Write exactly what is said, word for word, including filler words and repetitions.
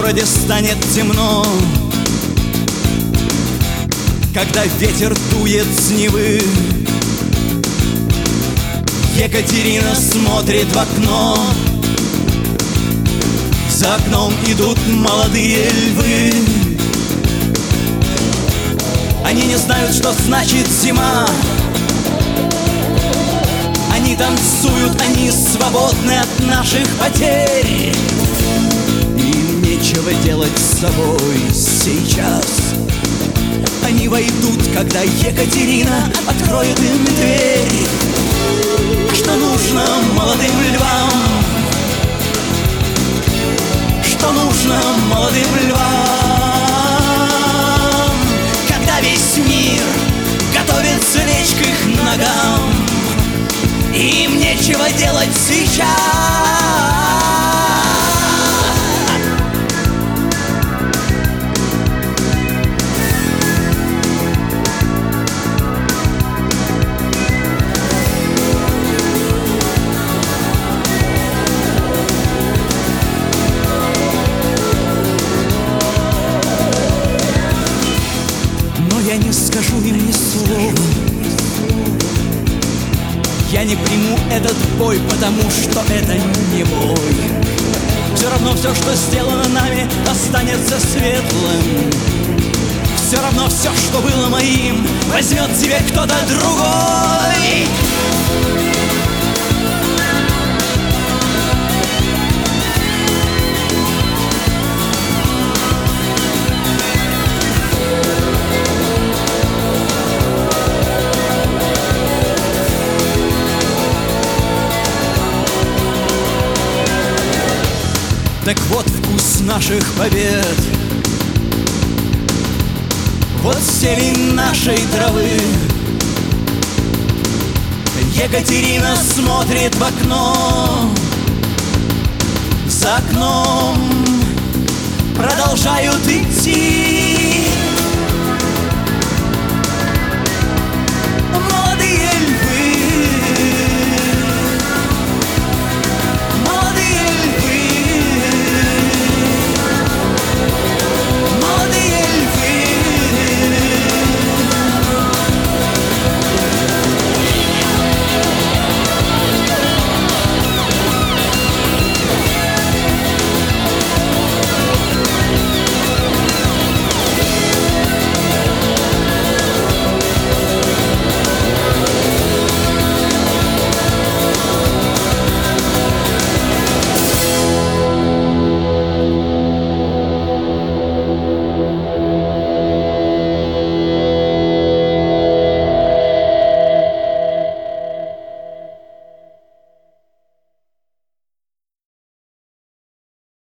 городе станет темно, когда ветер дует с Невы. Екатерина смотрит в окно, за окном идут молодые львы. Они не знают, что значит зима. Они танцуют, они свободны от наших потерь. Им нечего делать с собой сейчас. Они войдут, когда Екатерина откроет им дверь. А что нужно молодым львам? Что нужно молодым львам? Когда весь мир готовится лечь к их ногам, им нечего делать сейчас. Но я не скажу им ни слова. Я не приму этот бой, потому что это не бой. Все равно все, что сделано нами, останется светлым. Все равно все, что было моим, возьмет себе кто-то другой. Так вот вкус наших побед, вот зелень нашей травы. Екатерина смотрит в окно, за окном продолжают идти